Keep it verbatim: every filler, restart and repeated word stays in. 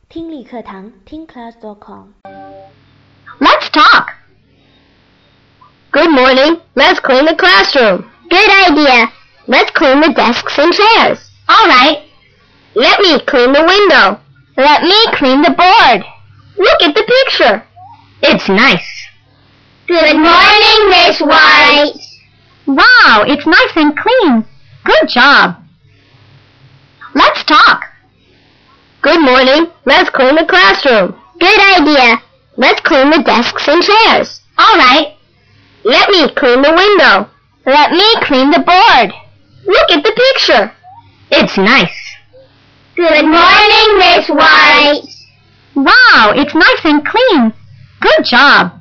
听力课堂听 class dot com。 Let's talk. Good morning. Let's clean the classroom. Good idea. Let's clean the desks and chairs. All right. Let me clean the window. Let me clean the board. Look at the picture. It's nice. Good morning, Miss White. Wow, it's nice and clean. Good job. Let's talk. Good morning. Let's clean the classroom. Good idea. Let's clean the desks and chairs. All right. Let me clean the window. Let me clean the board. Look at the picture. It's nice. Good morning, Miss White. Wow, it's nice and clean. Good job.